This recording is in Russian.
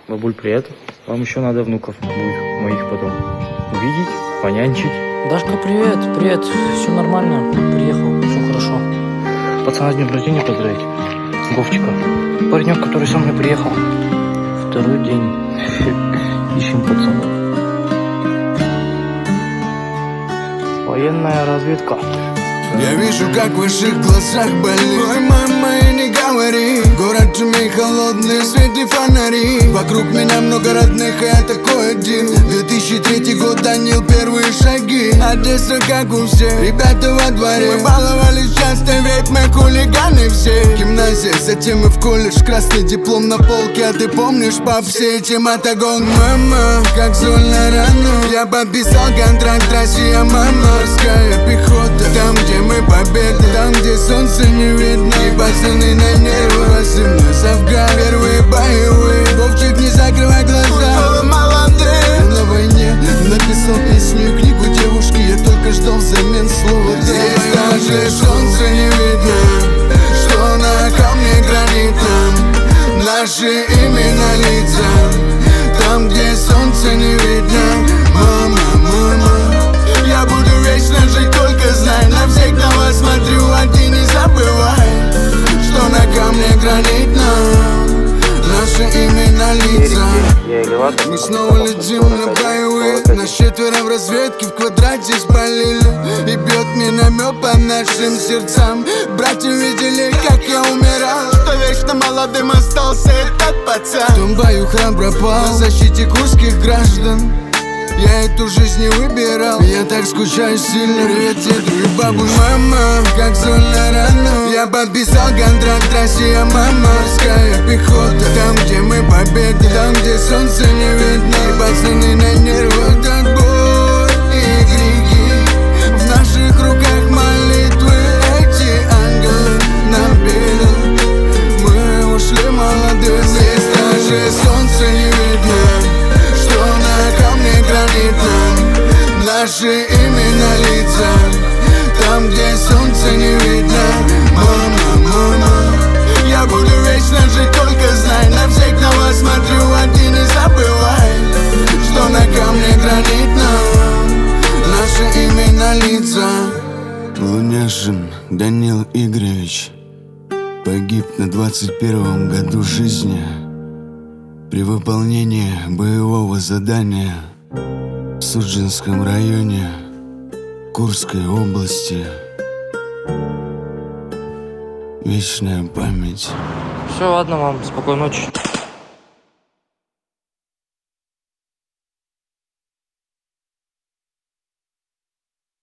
Бабуль, привет. Вам еще надо внуков будет моих потом увидеть, понянчить. Дашка, привет, привет. Все нормально, приехал, все хорошо. Пацана с днем рождения поздравить. Говчика. Паренек, который со мной приехал. Второй день. Ищем пацана. Военная разведка. Я вижу, как в ваших глазах болит. Ой, мама, и не говори. Город Тюмень холодный, светлые фонари. Вокруг меня много родных, и я такой один. 2003 год, Данил, первые шаги. Одесса, как у всех, ребята во дворе. Мы баловались часто, ведь мы хулиганы все. Гимназия, затем мы в колледж. Красный диплом на полке, а ты помнишь, пап, все эти мотогон. Мама, как зольная рана. Я подписал контракт, Россия, мама. Морская пехота, там, где мы победы, там, где солнце не видно. И пацаны на нервы, 18 Афган. Первые боевые, Вовчик, не закрывай глаза. Молодые, на войне написал песню и книгу девушки. Я только ждал взамен слова. Здесь даже солнце не видно, что на камне гранитном наши имена лица. Там, где солнце не видно. Мама, мама, я буду вечно жить, только знай. Навсегда вас смотрю, а ты не забывай, что на камне гранитном наши имена лица. Мы снова летим на боевые. Нас четверо в разведке, в квадрате спалили. И бьет миномет по нашим сердцам. Братья видели, как я умирал, что вечно молодым остался этот пацан. В том бою храбро пал в защите курских граждан. Я эту жизнь не выбирал. Я так скучаю сильно. Привет, деду и бабу. Мама, как зольная рана. Я подписал контракт, Россия, мама. Морская пехота, там, где мы победы, там, где солнце не видно. И пацаны на нервах, так бой и крики. В наших руках молитвы, эти ангелы нам пели. Мы ушли молодые. Здесь даже солнце не видно, что на камне гранитном наши имена лица. Там, где солнце не видно. Мама, мама, я буду вечно жить, только знай. Навсегда вас смотрю, а ты не забывай, что на камне гранитном наши имена лица. Луняшин Данил Игоревич погиб на 21-м году жизни при выполнении боевого задания в Судженском районе Курской области. Вечная память. Все, ладно, мам, спокойной ночи.